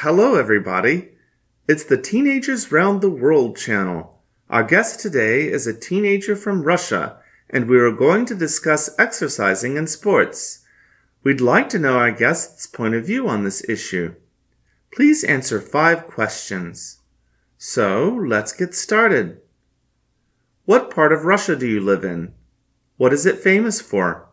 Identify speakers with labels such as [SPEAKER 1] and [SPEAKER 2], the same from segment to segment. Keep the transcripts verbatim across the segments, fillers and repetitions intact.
[SPEAKER 1] Hello, everybody. It's the Teenagers Round the World channel. Our guest today is a teenager from Russia, and we are going to discuss exercising and sports. We'd like to know our guest's point of view on this issue. Please answer five questions. So, let's get started. What part of Russia do you live in? What is it famous for?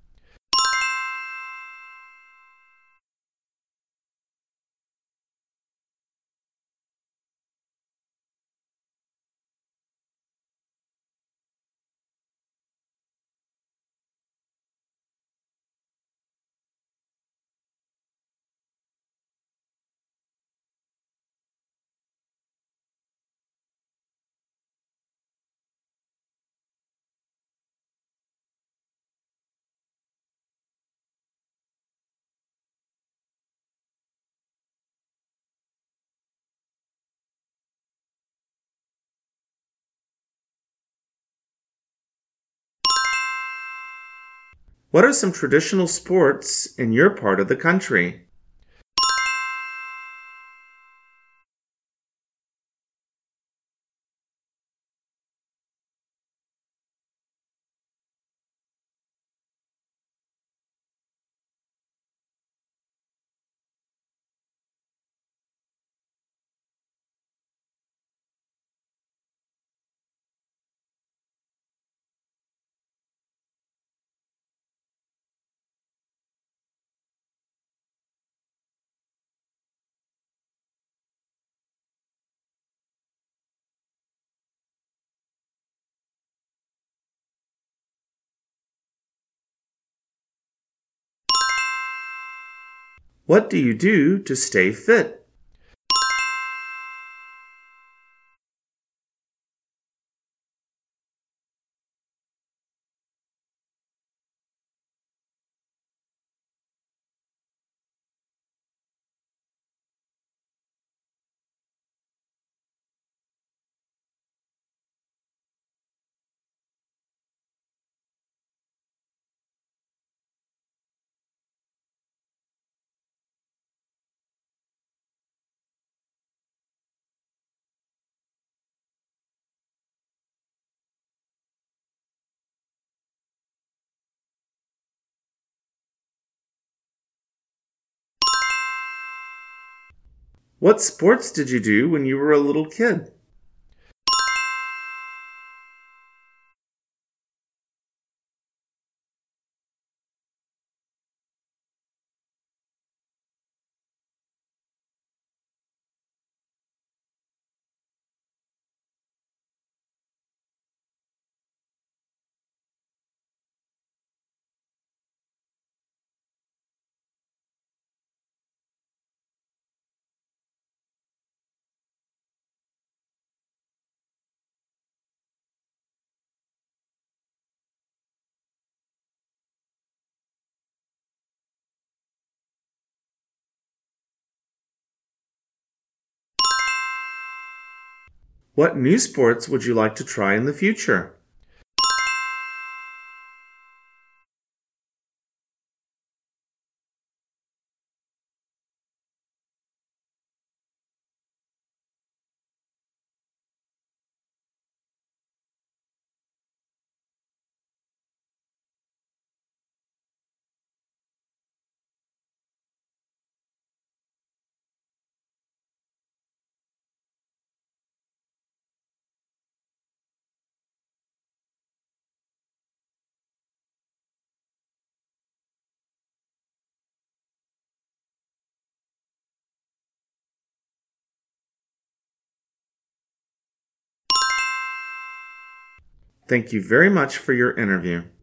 [SPEAKER 1] What are some traditional sports in your part of the country? What do you do to stay fit? What sports did you do when you were a little kid? What new sports would you like to try in the future? Thank you very much for your interview.